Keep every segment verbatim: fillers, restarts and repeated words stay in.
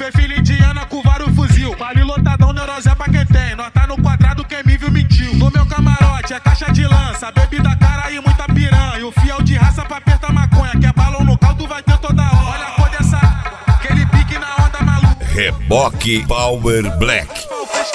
Fê filho indiana com vários fuzil. Vale lotadão, neurose pra quem tem. Nós tá no quadrado, quem me viu mentiu. No meu camarote é caixa de lança, bebida cara e muita piranha. E o fiel de raça pra apertar maconha, que é balão no caldo, vai ter toda hora. Olha a cor dessa água, aquele pique na onda maluca. Reboque Power Black.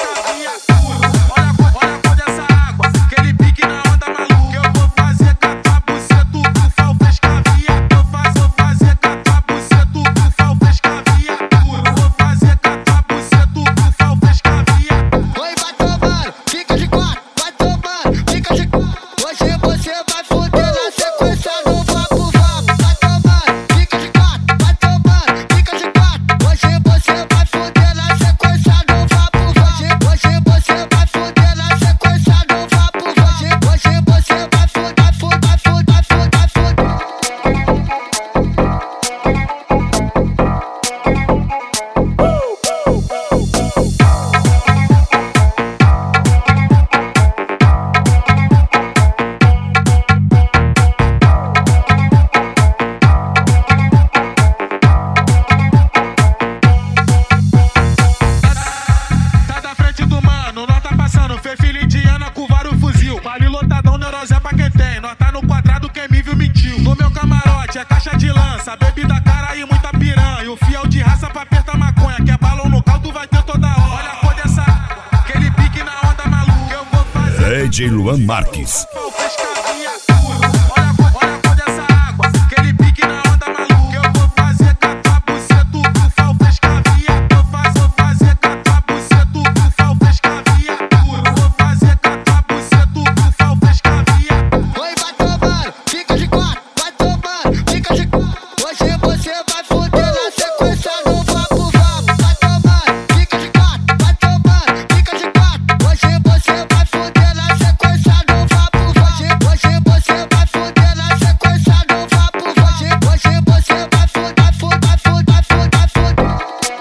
Fê filho indiana com vários fuzil. Vale lotadão, neurose pra quem tem. Nós tá no quadrado, quem me viu mentiu. No meu camarote é caixa de lança, bebida cara e muita piranha. E o fiel de raça pra apertar maconha, que é balão no caldo, vai ter toda hora. Olha a cor dessa água, aquele pique na onda maluca. Eu vou fazer D J Luan Marques.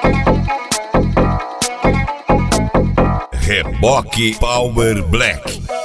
Reboque Power Black.